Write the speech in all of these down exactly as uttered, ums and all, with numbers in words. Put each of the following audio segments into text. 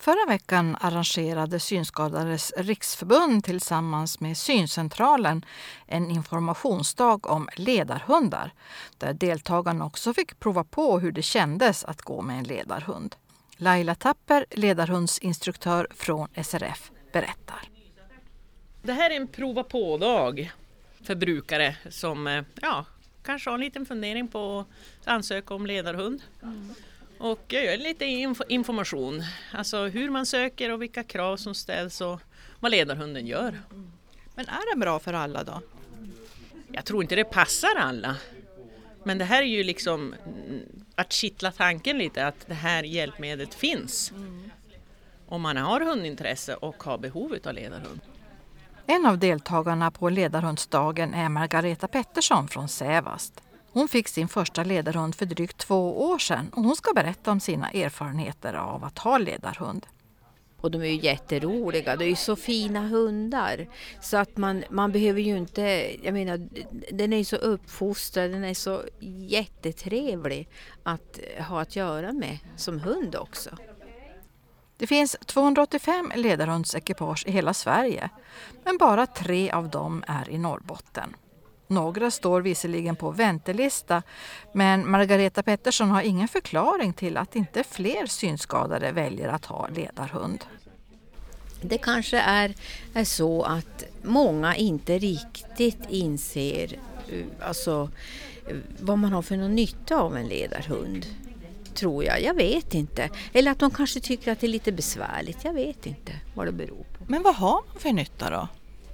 Förra veckan arrangerade Synskadades riksförbund tillsammans med Syncentralen en informationsdag om ledarhundar, där deltagarna också fick prova på hur det kändes att gå med en ledarhund. Laila Tapper, ledarhundsinstruktör från S R F, berättar. Det här är en prova på-dag för brukare som ja, kanske har en liten fundering på att ansöka om ledarhund. Mm. Och jag gör lite inf- information, alltså hur man söker och vilka krav som ställs och vad ledarhunden gör. Men är det bra för alla då? Jag tror inte det passar alla. Men det här är ju liksom att kittla tanken lite att det här hjälpmedlet finns. Mm. Om man har hundintresse och har behov av ledarhund. En av deltagarna på ledarhundsdagen är Margareta Pettersson från Sävast. Hon fick sin första ledarhund för drygt två år sedan och hon ska berätta om sina erfarenheter av att ha ledarhund. Och de är ju jätteroliga, det är ju så fina hundar så att man, man behöver ju inte, jag menar den är ju så uppfostrad, den är så jättetrevlig att ha att göra med som hund också. Det finns tvåhundraåttiofem ledarhundsekipage i hela Sverige, men bara tre av dem är i Norrbotten. Några står visserligen på väntelista, men Margareta Pettersson har ingen förklaring till att inte fler synskadade väljer att ha ledarhund. Det kanske är, är så att många inte riktigt inser alltså, vad man har för någon nytta av en ledarhund. Tror jag, jag vet inte. Eller att de kanske tycker att det är lite besvärligt, jag vet inte vad det beror på. Men vad har man för nytta då?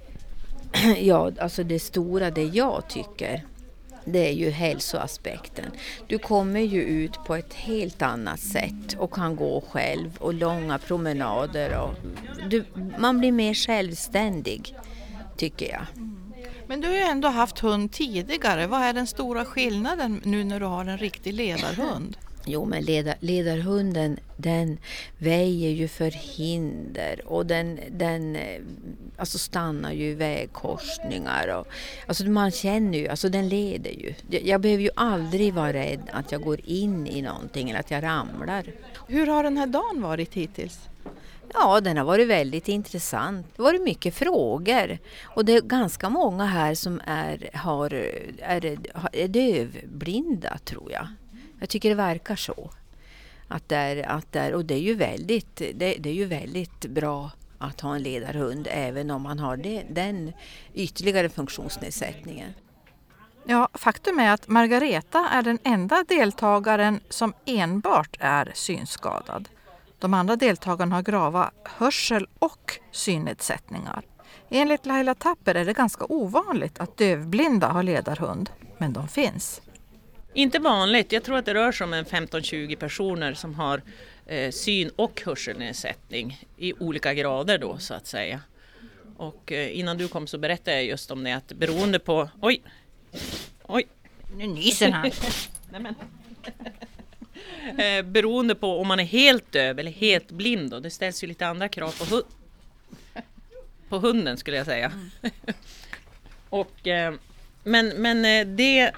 Ja, alltså det stora, det jag tycker, det är ju hälsoaspekten. Du kommer ju ut på ett helt annat sätt och kan gå själv och långa promenader. Och du, man blir mer självständig, tycker jag. Men du har ju ändå haft hund tidigare. Vad är den stora skillnaden nu när du har en riktig ledarhund? Jo, men ledar, ledarhunden, den väjer ju för hinder och den, den alltså stannar ju i vägkorsningar. Och, alltså man känner ju, alltså den leder ju. Jag, jag behöver ju aldrig vara rädd att jag går in i någonting eller att jag ramlar. Hur har den här dagen varit hittills? Ja, den har varit väldigt intressant. Det har varit mycket frågor och det är ganska många här som är, har, är, är dövblinda, tror jag. Jag tycker det verkar så. Att det är, att det är, och det är, ju väldigt, det, det är ju väldigt bra att ha en ledarhund även om man har det, den ytterligare funktionsnedsättningen. Ja, faktum är att Margareta är den enda deltagaren som enbart är synskadad. De andra deltagarna har grava hörsel- och synnedsättningar. Enligt Laila Tapper är det ganska ovanligt att dövblinda har ledarhund, men de finns. Inte vanligt. Jag tror att det rör sig om en femton till tjugo personer som har eh, syn- och hörselnedsättning i olika grader då, så att säga. Och eh, innan du kom så berättade jag just om det att beroende på... Oj! Oj! Nu nyser han! Nej, men. eh, beroende på om man är helt döv eller helt blind då. Det ställs ju lite andra krav på, hu- på hunden, skulle jag säga. Mm. och, eh, men, men eh, det...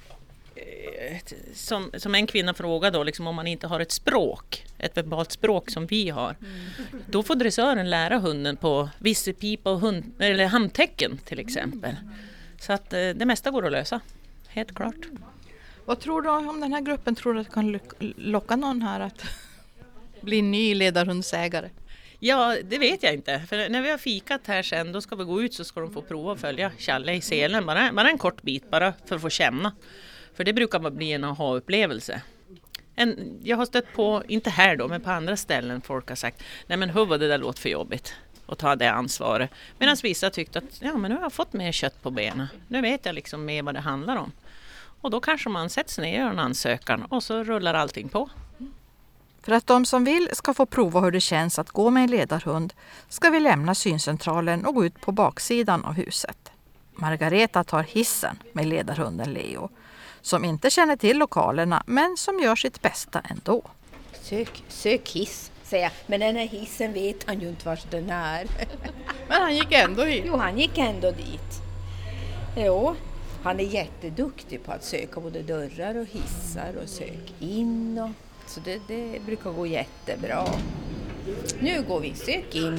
Som, som en kvinna frågade då, liksom, om man inte har ett språk, ett verbalt språk som vi har, mm. då får dressören lära hunden på visselpipa och hund, eller handtecken till exempel. Så att eh, det mesta går att lösa, helt klart. Vad tror du om den här gruppen? Tror du att det kan locka någon här att bli ny ledarhundsägare? Ja, det vet jag inte. För när vi har fikat här sen, då ska vi gå ut så ska de få prova att följa Challe i selen. Bara, bara en kort bit, bara för att få känna. För det brukar bli en aha-upplevelse. En, jag har stött på, inte här då, men på andra ställen folk har sagt, nej men huvud, det där låter för jobbigt att ta det ansvaret. Medan vissa tyckte att, ja men nu har jag fått mer kött på benen. Nu vet jag liksom mer vad det handlar om. Och då kanske man sätts ner i en ansökan och så rullar allting på. För att de som vill ska få prova hur det känns att gå med en ledarhund ska vi lämna syncentralen och gå ut på baksidan av huset. Margareta tar hissen med ledarhunden Leo, som inte känner till lokalerna men som gör sitt bästa ändå. Sök, sök hiss, säger jag. Men den här hissen vet han ju inte vart den är. Men han gick ändå hit. Jo, han gick ändå dit. Jo, han är jätteduktig på att söka både dörrar och hissar och sök in. Och, så det, det brukar gå jättebra. Nu går vi, sök in.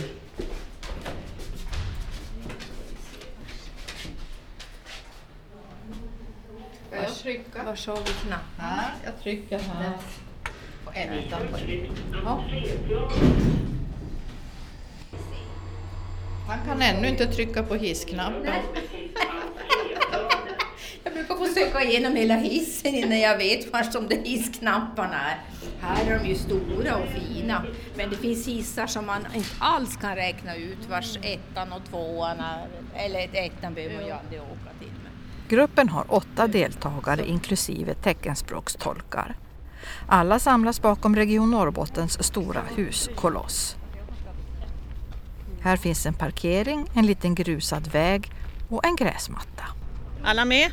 Ska jag trycka? Var sa vi knappen? Här, jag trycker här. Och en utanför. Ja. Han kan ännu inte trycka på hissknappen. Jag brukar få söka igenom hela hissen innan jag vet var som de hissknapparna är. Här är de ju stora och fina. Men det finns hissar som man inte alls kan räkna ut vars ettan och tvåan är. Eller ettan behöver man ju aldrig åka till. Gruppen har åtta deltagare inklusive teckenspråkstolkar. Alla samlas bakom Region Norrbottens stora huskoloss. Här finns en parkering, en liten grusad väg och en gräsmatta. Alla med?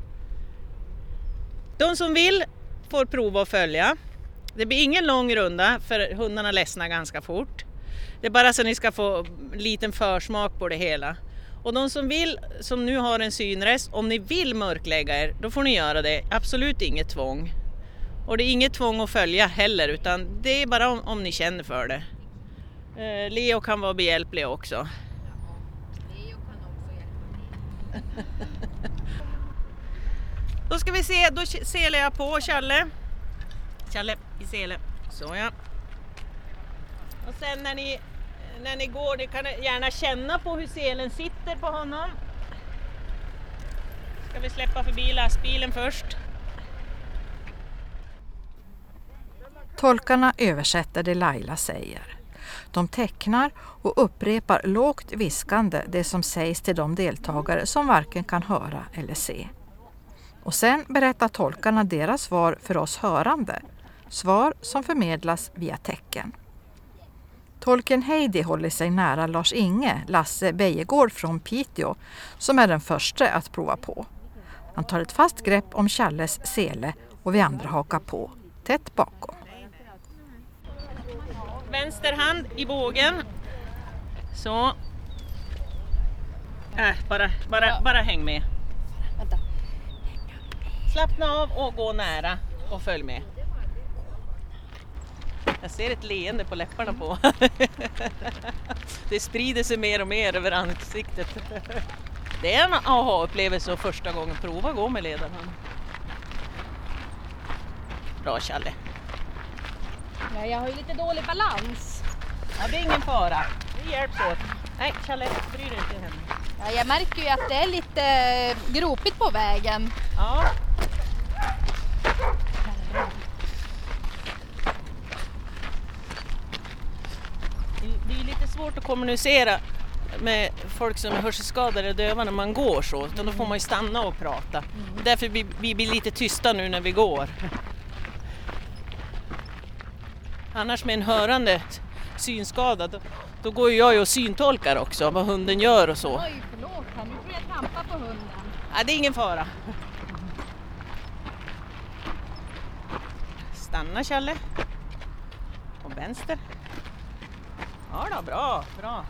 De som vill får prova att följa. Det blir ingen lång runda för hundarna ledsnar ganska fort. Det är bara så att ni ska få en liten försmak på det hela. Och de som vill, som nu har en synrest, om ni vill mörklägga er, då får ni göra det. Absolut inget tvång. Och det är inget tvång att följa heller, utan det är bara om, om ni känner för det. Eh, Leo kan vara behjälplig också. Leo kan också hjälpa till. Då ska vi se, då selar jag på Challe. Challe i sele. Så ja. Och sen när ni, när ni går, ni kan gärna känna på hur selen sitter på honom. Ska vi släppa förbi lastbilen först. Tolkarna översätter det Laila säger. De tecknar och upprepar lågt viskande det som sägs till de deltagare som varken kan höra eller se. Och sen berättar tolkarna deras svar för oss hörande. Svar som förmedlas via tecken. Tolken Heidi håller sig nära Lars-Inge, Lasse Bejegård från Piteå, som är den första att prova på. Han tar ett fast grepp om Challes sele och vi andra hakar på, tätt bakom. Vänster hand i bågen. Så. Äh, bara, bara, bara häng med. Vänta. Slappna av och gå nära och följ med. Jag ser ett leende på läpparna på. Det sprider sig mer och mer över ansiktet. Det är en aha-upplevelse och första gången prova gå med ledarhund. Bra Challe. Ja, jag har ju lite dålig balans. Ja, det är ingen fara. Vi hjälps åt. Nej, Challe, bry dig inte henne. Ja, jag märker ju att det är lite gropigt på vägen. Ja. Det är lite svårt att kommunicera med folk som är hörselskadade och döva när man går så. Utan då får man ju stanna och prata. Mm. Därför vi, vi blir lite tysta nu när vi går. Annars med en hörande synskadad, då, då går ju jag och syntolkar också vad hunden gör och så. Oj, förlåt. Nu får jag trampa på hunden. Ja, det är ingen fara. Stanna Challe. På vänster. Ja då, bra, bra.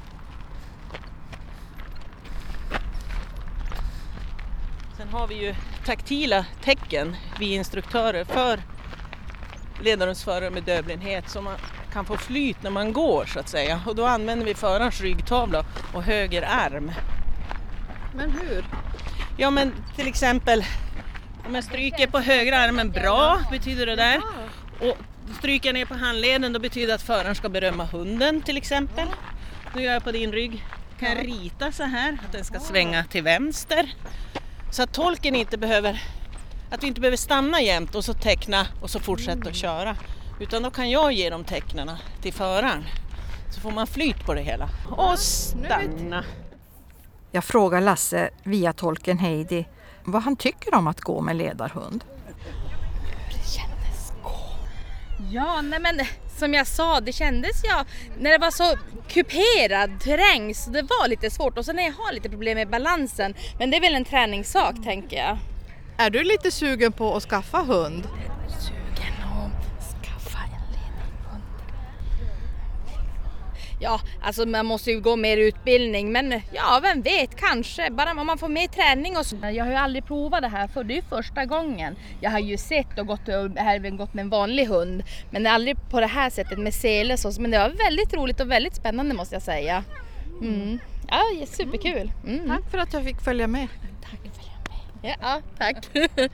Sen har vi ju taktila tecken, vi instruktörer, för ledarhundsförare med dövblindhet, så man kan få flyt när man går så att säga. Och då använder vi förarens ryggtavla och höger arm. Men hur? Ja, men till exempel om jag stryker på högra armen, bra betyder det där. Och stryker jag ner på handleden, då betyder det att föraren ska berömma hunden till exempel. Nu gör jag på din rygg. Kan jag rita så här att den ska svänga till vänster. Så att tolken inte behöver, att vi inte behöver stanna jämt och så teckna och så fortsätta att köra. Utan då kan jag ge de tecknarna till föraren. Så får man flyt på det hela. Och stanna. Jag frågar Lasse via tolken Heidi vad han tycker om att gå med ledarhund. Det kändes gå. Ja, nej men som jag sa, det kändes ja när det var så kuperad terräng så det var lite svårt. Och så när jag har lite problem med balansen, men det är väl en träningssak tänker jag. Är du lite sugen på att skaffa hund? Sugen att skaffa en ledarhund. Ja, alltså man måste ju gå mer utbildning, men ja, vem vet, kanske. Bara om man får mer träning och så. Jag har ju aldrig provat det här, för det är ju första gången. Jag har ju sett och gått, och även gått med en vanlig hund, men aldrig på det här sättet med sele. Så, men det var väldigt roligt och väldigt spännande, måste jag säga. Mm. Ja, superkul. Mm. Tack för att jag fick följa med. Tack för att jag med. Ja, tack.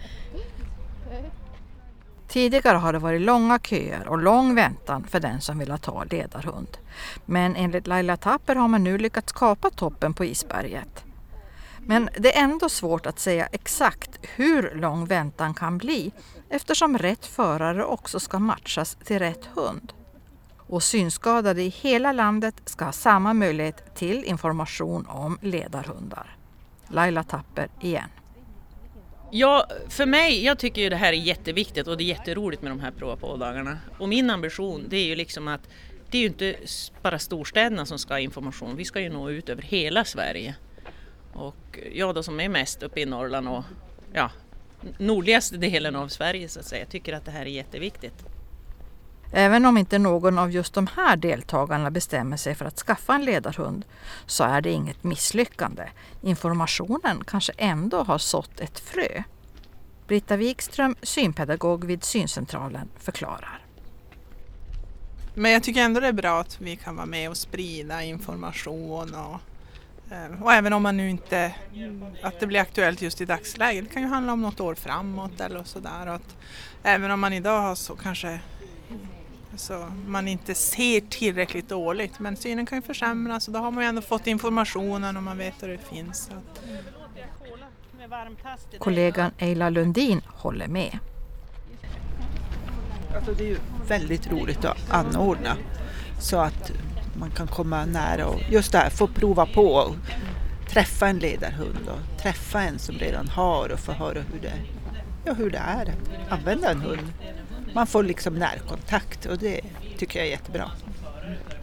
Tidigare har det varit långa köer och lång väntan för den som vill ta ledarhund. Men enligt Laila Tapper har man nu lyckats kapa toppen på isberget. Men det är ändå svårt att säga exakt hur lång väntan kan bli, eftersom rätt förare också ska matchas till rätt hund. Och synskadade i hela landet ska ha samma möjlighet till information om ledarhundar. Laila Tapper igen. Ja, för mig, jag tycker ju det här är jätteviktigt och det är jätteroligt med de här prova på-dagarna. Och min ambition, det är ju liksom att det är ju inte bara storstäderna som ska ha information. Vi ska ju nå ut över hela Sverige. Och jag då som är mest uppe i Norrland och ja, nordligaste delen av Sverige så att säga, tycker att det här är jätteviktigt. Även om inte någon av just de här deltagarna bestämmer sig för att skaffa en ledarhund så är det inget misslyckande. Informationen kanske ändå har sått ett frö. Britta Wikström, synpedagog vid Syncentralen, förklarar. Men jag tycker ändå det är bra att vi kan vara med och sprida information och, och även om man nu inte att det blir aktuellt just i dagsläget. Det kan ju handla om något år framåt eller sådär. Att även om man idag har så kanske så man inte ser tillräckligt dåligt, men synen kan ju försämras och då har man ju ändå fått informationen och man vet att det finns. Att... Kollegan Eila Lundin håller med. Alltså det är ju väldigt roligt att anordna så att man kan komma nära och just där få prova på och träffa en ledarhund och träffa en som redan har och få höra hur det, ja, hur det är att använda en hund. Man får liksom närkontakt och det tycker jag är jättebra.